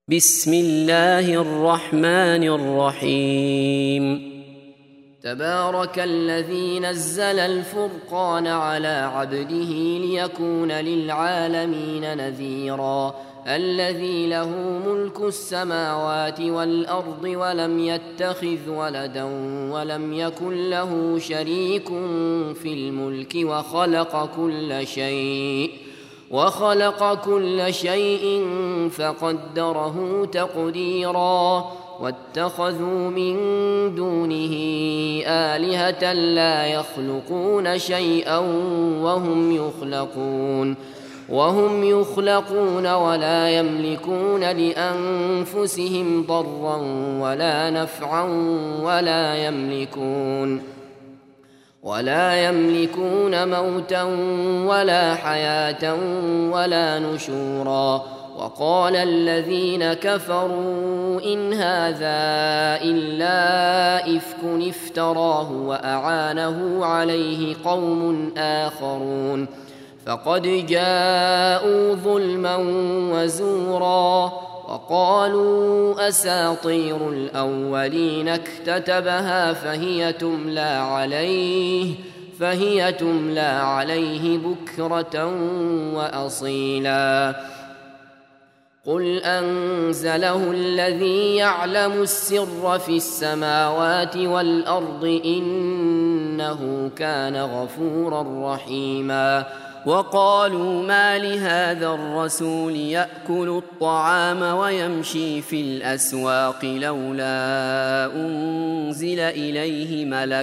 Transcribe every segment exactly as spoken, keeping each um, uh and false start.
بسم الله الرحمن الرحيم. تبارك الذي نزل الفرقان على عبده ليكون للعالمين نذيرا. الذي له ملك السماوات والأرض ولم يتخذ ولدا ولم يكن له شريك في الملك وخلق كل شيء وخلق كل شيء فقدره تقديرا. واتخذوا من دونه آلهة لا يخلقون شيئا وهم يخلقون وهم يخلقون ولا يملكون لأنفسهم ضرا ولا نفعا ولا يملكون ولا يملكون موتا ولا حياة ولا نشورا. وقال الذين كفروا إن هذا إلا إفك افتراه وأعانه عليه قوم آخرون فقد جاءوا ظلما وزورا. وقالوا أساطير الأولين اكتتبها فهي تملى عليه فهي تملى عليه بكرة وأصيلا. قل أنزله الذي يعلم السر في السماوات والأرض إنه كان غفورا رحيما. وقالوا ما لهذا الرسول يأكل الطعام ويمشي في الأسواق لولا أنزل إليه ملك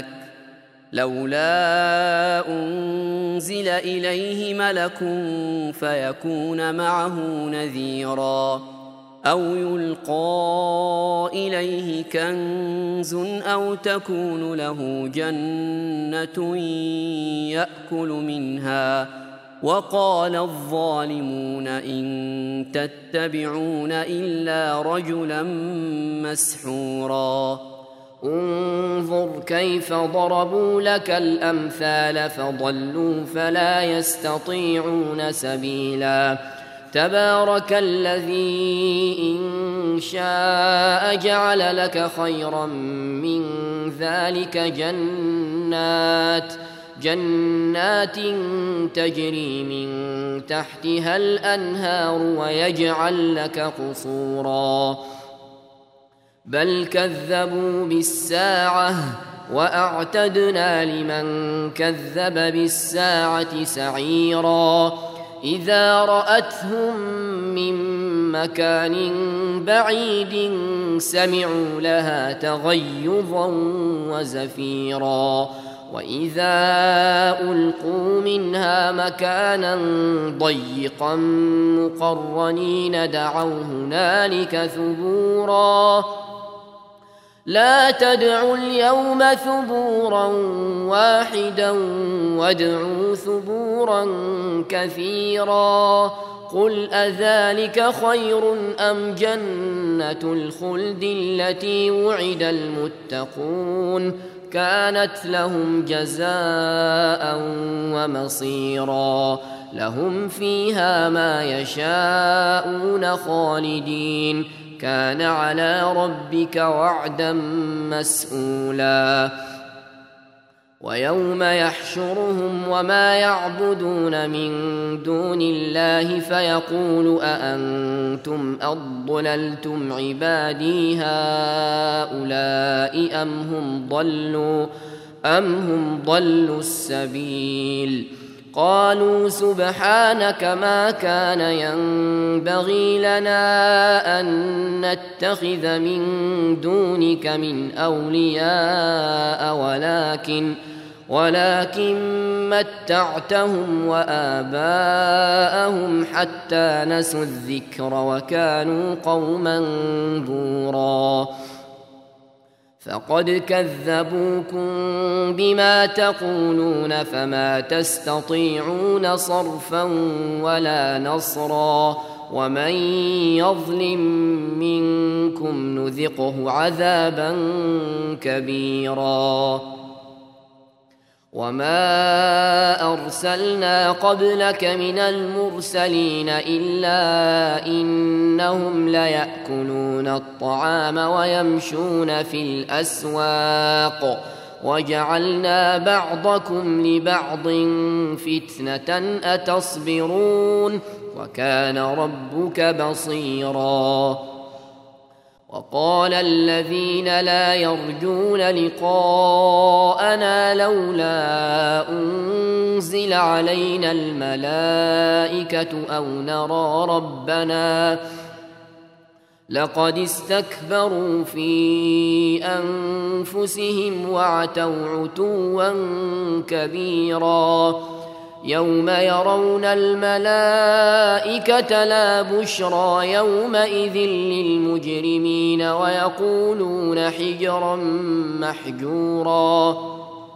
لولا أنزل إليه ملك فيكون معه نذيرا. أو يلقى إليه كنز أو تكون له جنة يأكل منها. وقال الظالمون إن تتبعون إلا رجلا مسحورا. انظر كيف ضربوا لك الأمثال فضلوا فلا يستطيعون سبيلا. تبارك الذي إن شاء جعل لك خيرا من ذلك جنات جنات تجري من تحتها الأنهار ويجعل لك قصورا. بل كذبوا بالساعة وأعتدنا لمن كذب بالساعة سعيرا. إذا رأتهم من مكان بعيد سمعوا لها تغيظا وزفيرا. وإذا ألقوا منها مكانا ضيقا مقرنين دعوا هنالك ثبورا. لا تدعوا اليوم ثبورا واحدا وادعوا ثبورا كثيرا. قل أذلك خير أم جنة الخلد التي وعد المتقون كانت لهم جزاء ومصيرا. لهم فيها ما يشاءون خالدين كان على ربك وعدا مسئولا. ويوم يحشرهم وما يعبدون من دون الله فيقول أأنتم أضللتم عبادي هؤلاء أم هم ضلوا أم هم ضلوا السبيل. قالوا سبحانك ما كان ينبغي لنا أن نتخذ من دونك من أولياء ولكن ولكن متعتهم وآباءهم حتى نسوا الذكر وكانوا قوما بورا. فقد كذبوكم بما تقولون فما تستطيعون صرفا ولا نصرا. ومن يظلم منكم نذقه عذابا كبيرا. وما أرسلنا قبلك من المرسلين إلا إنهم ليأكلون الطعام ويمشون في الأسواق وجعلنا بعضكم لبعض فتنة أتصبرون وكان ربك بصيرا. وقال الذين لا يرجون لقاءنا لولا أنزل علينا الملائكة أو نرى ربنا لقد استكبروا في أنفسهم وعتوا عتوا كبيرا. يوم يرون الملائكة لا بشرى يومئذ للمجرمين ويقولون حجرا محجورا.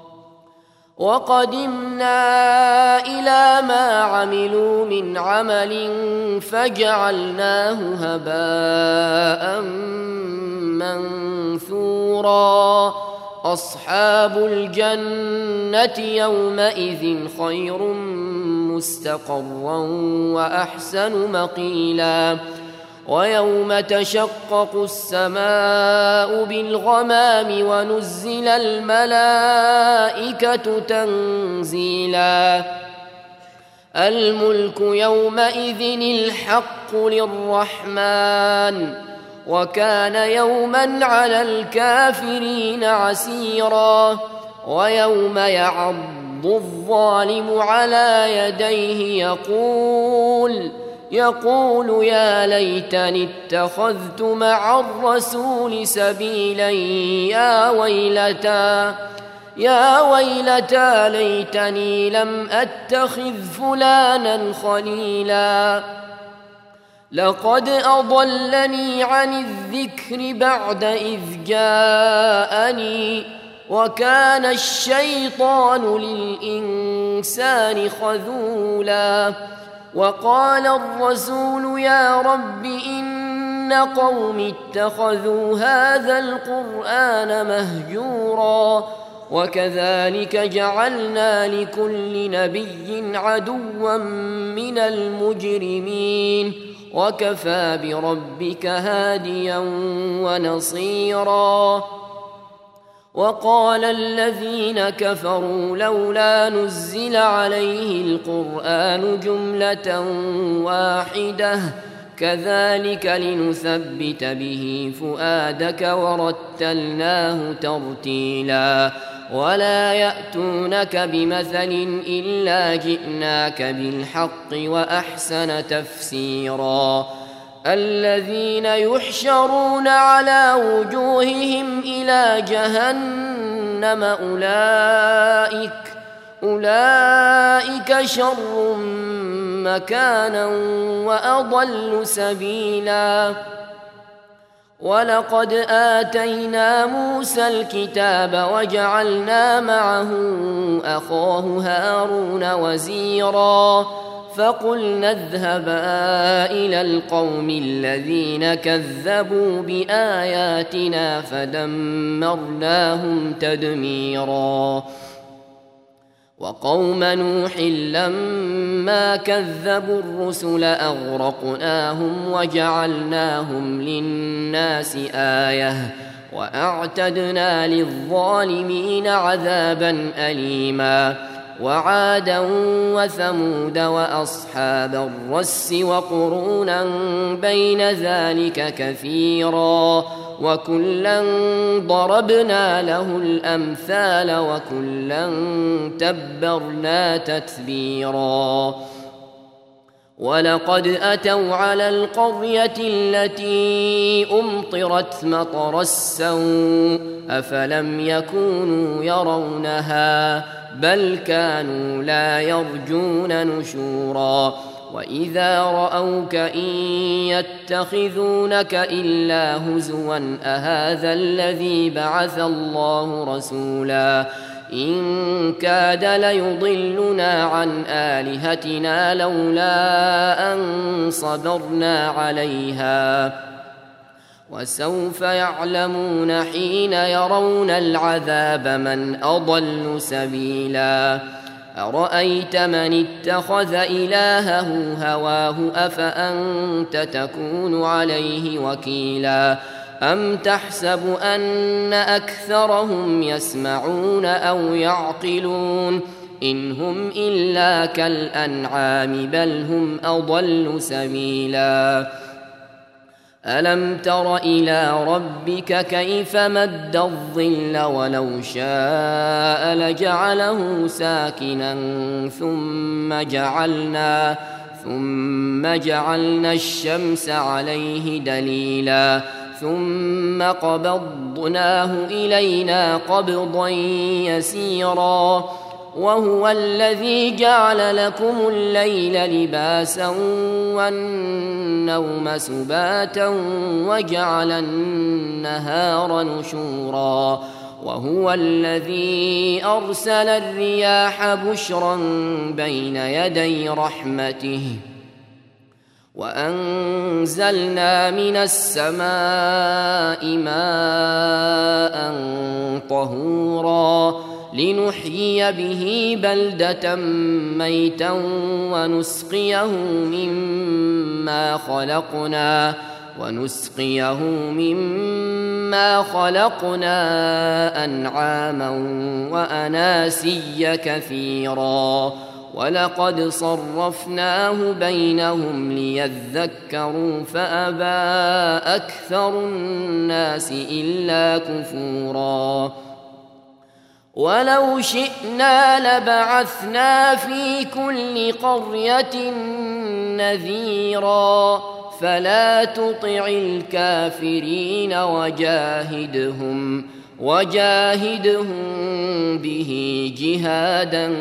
وقدمنا إلى ما عملوا من عمل فجعلناه هباء منثورا. أصحاب الجنة يومئذ خير مستقرا وأحسن مقيلا. ويوم تشقق السماء بالغمام ونزل الملائكة تنزيلا. الملك يومئذ الحق للرحمن وكان يوما على الكافرين عسيرا. ويوم يعض الظالم على يديه يقول يقول يا ليتني اتخذت مع الرسول سبيلا يا ويلتى يا ويلتى ليتني لم أتخذ فلانا خليلا. لقد أضلني عن الذكر بعد إذ جاءني وكان الشيطان للإنسان خذولا. وقال الرسول يا رب إن قوم اتخذوا هذا القرآن مهجورا. وكذلك جعلنا لكل نبي عدوا من المجرمين وكفى بربك هاديا ونصيرا. وقال الذين كفروا لولا نزل عليه القرآن جملة واحدة كذلك لنثبت به فؤادك ورتلناه ترتيلا. ولا يأتونك بمثل إلا جئناك بالحق وأحسن تفسيرا. الذين يحشرون على وجوههم إلى جهنم أولئك أولئك شر مكانا وأضل سبيلا. ولقد آتينا موسى الكتاب وجعلنا معه أخاه هارون وزيرا. فقلنا اذهبا إلى القوم الذين كذبوا بآياتنا فدمرناهم تدميرا. وقوم نوح لما كذبوا الرسل أغرقناهم وجعلناهم للناس آية وأعتدنا للظالمين عذابا أليما. وعادا وثمود وأصحاب الرس وقرونا بين ذلك كثيرا. وكلا ضربنا له الأمثال وكلا تبرنا تتبيرا. ولقد أتوا على القرية التي أمطرت مطر السوء أفلم يكونوا يرونها بل كانوا لا يرجون نشورا. وإذا رأوك إن يتخذونك إلا هزوا أهذا الذي بعث الله رسولا. إن كاد ليضلنا عن آلهتنا لولا أن صبرنا عليها وسوف يعلمون حين يرون العذاب من أضل سبيلا أرأيت من اتخذ إلهه هواه أفأنت تكون عليه وكيلا أم تحسب أن أكثرهم يسمعون أو يعقلون إن هم إلا كالأنعام بل هم أضل سبيلا ألم تر إلى ربك كيف مد الظل ولو شاء لجعله ساكنا ثم جعلنا ثم جعلنا الشمس عليه دليلا ثم قبضناه إلينا قبضا يسيرا وهو الذي جعل لكم الليل لباسا والنوم سباتا وجعل النهار نشورا وهو الذي أرسل الرياح بشرا بين يدي رحمته وأنزلنا من السماء ماء طهورا لنحيي به بلدة ميتا ونسقيه مما خلقنا ونسقيه مما خلقنا أنعاما وأناسيا كثيرا ولقد صرفناه بينهم ليذكروا فأبى أكثر الناس إلا كفورا ولو شئنا لبعثنا في كل قرية نذيرا فلا تطع الكافرين وجاهدهم وجاهدهم به جهادا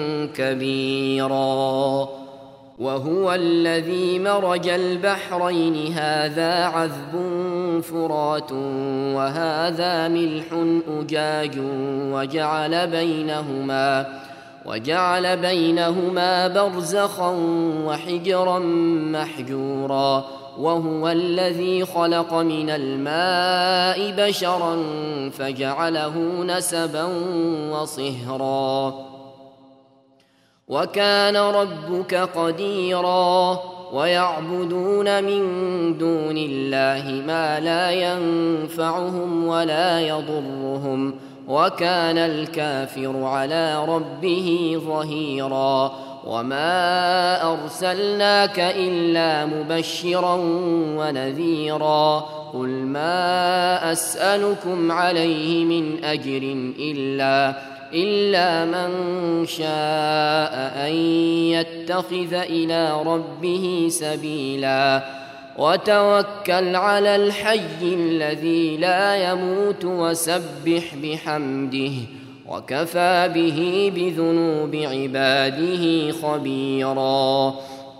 كبيرا وهو الذي مرج البحرين هذا عذب فرات وهذا ملح أجاج وجعل بينهما وجعل بينهما برزخا وحجرا محجورا وهو الذي خلق من الماء بشرا فجعله نسبا وصهرا وكان ربك قديرا ويعبدون من دون الله ما لا ينفعهم ولا يضرهم وكان الكافر على ربه ظهيرا وما أرسلناك إلا مبشرا ونذيرا قل ما أسألكم عليه من أجر إلا إلا من شاء أن يتخذ إلى ربه سبيلا وتوكل على الحي الذي لا يموت وسبح بحمده وكفى به بذنوب عباده خبيرا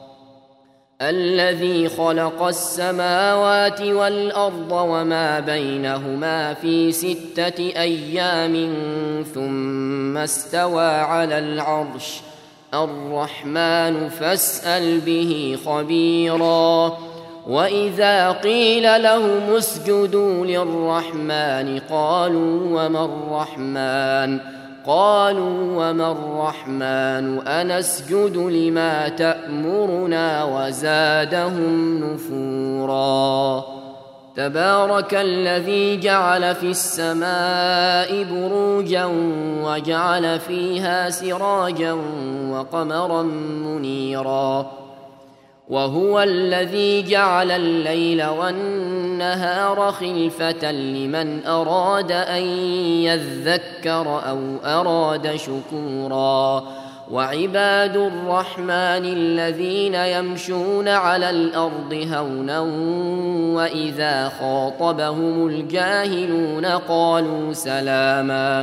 الذي خلق السماوات والأرض وما بينهما في ستة أيام ثم استوى على العرش الرحمن فاسأل به خبيرا وإذا قيل لهم اسجدوا للرحمن قالوا وما الرحمن قالوا وما الرحمن أنسجد لما تأمرنا وزادهم نفورا تبارك الذي جعل في السماء بروجا وجعل فيها سراجا وقمرا منيرا وهو الذي جعل الليل والنهار خلفة لمن أراد أن يذكر أو أراد شكورا وعباد الرحمن الذين يمشون على الأرض هونا وإذا خاطبهم الجاهلون قالوا سلاما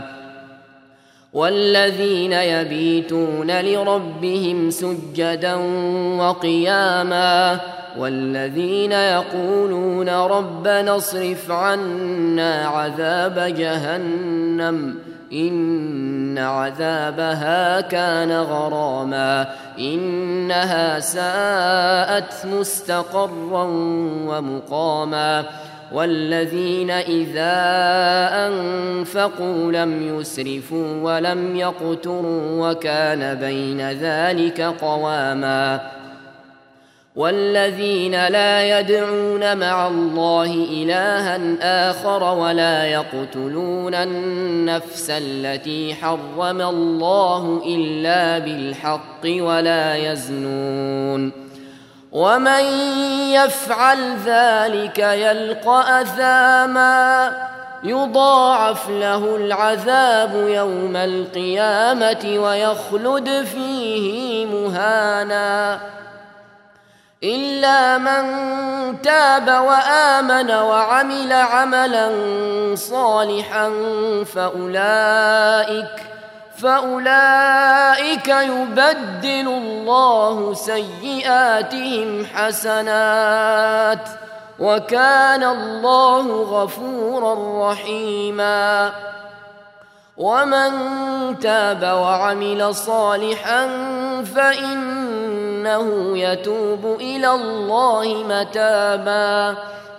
والذين يبيتون لربهم سجدا وقياما والذين يقولون ربنا اصرف عنا عذاب جهنم إن عذابها كان غراما إنها ساءت مستقرا ومقاما والذين إذا أنفقوا لم يسرفوا ولم يقتروا وكان بين ذلك قواما والذين لا يدعون مع الله إلها آخر ولا يقتلون النفس التي حرم الله إلا بالحق ولا يزنون ومن يفعل ذلك يلقى أثاما يضاعف له العذاب يوم القيامة ويخلد فيه مهانا إلا من تاب وآمن وعمل عملا صالحا فأولئك فأولئك يبدل الله سيئاتهم حسنات وكان الله غفورا رحيما ومن تاب وعمل صالحا فإنه يتوب إلى الله متابا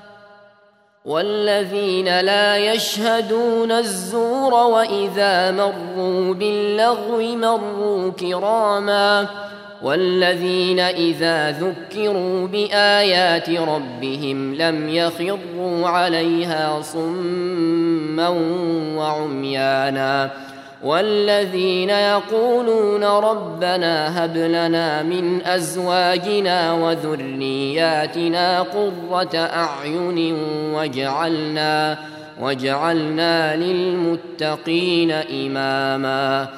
والذين لا يشهدون الزور وإذا مروا باللغو مروا كراما والذين إذا ذكروا بآيات ربهم لم يخروا عليها صما وعميانا والذين يقولون ربنا هب لنا من أزواجنا وذرياتنا قرة أعين واجعلنا واجعلنا للمتقين إماما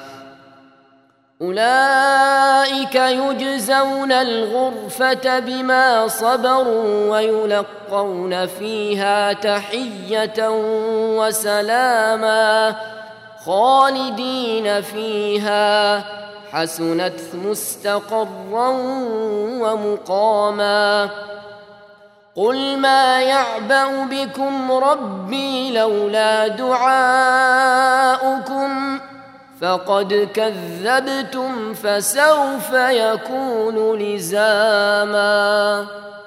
أولئك يجزون الغرفة بما صبروا ويلقون فيها تحية وسلاما خالدين فيها حسنت مستقرا ومقاما قل ما يعبأ بكم ربي لولا دعاؤكم فقد كذبتم فسوف يكون لزاما.